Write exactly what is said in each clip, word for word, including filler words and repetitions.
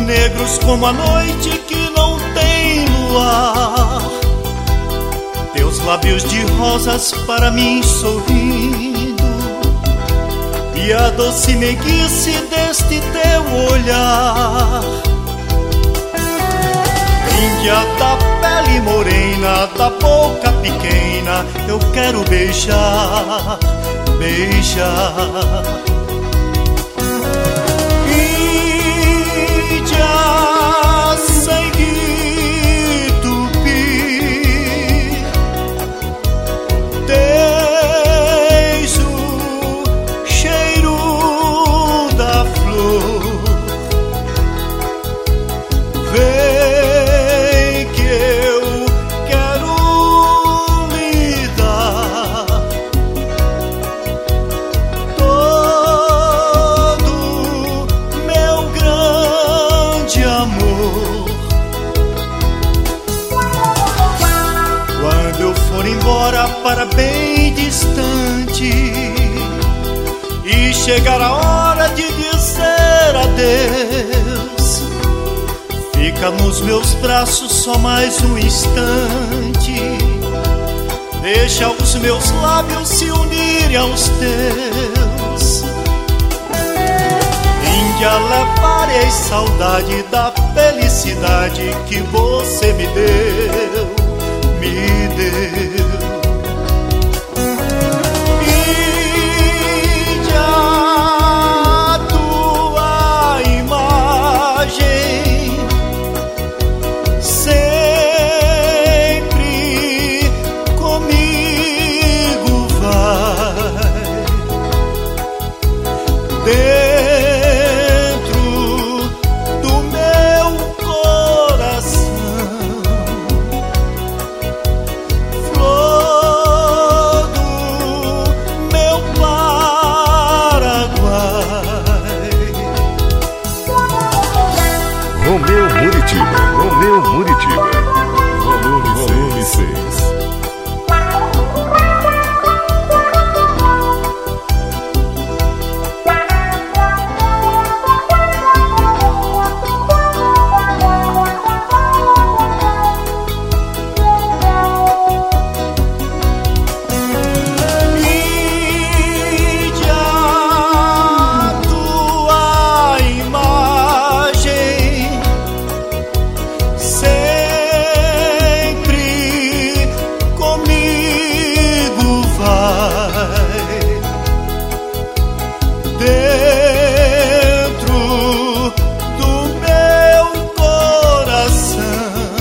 negros como a noite que não tem luar, teus lábios de rosas para mim sorrindo, e a doce meiguice deste teu olhar. Índia da pele morena, da boca pequena, eu quero beijar, beijar. Índia, sangue tupi, tens o cheiro da flor. Vem que eu quero lhe dar todo meu grande amor. Quando eu for embora para bem distante e chegar a hora de dizer adeus, fica nos meus braços só mais um instante, deixa os meus lábios se unirem aos teus. Índia, levarei saudade da felicidade que você me deu, me deu. Índia, tua imagem sempre comigo vai, dentro do meu coração, flor do meu Paraguai. Romeu Muritiba, Romeu Muritiba, volume seis. Índia, tua imagem sempre comigo vai, dentro do meu coração,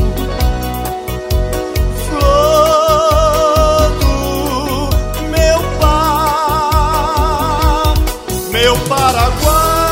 flor do meu par, meu Paraguai.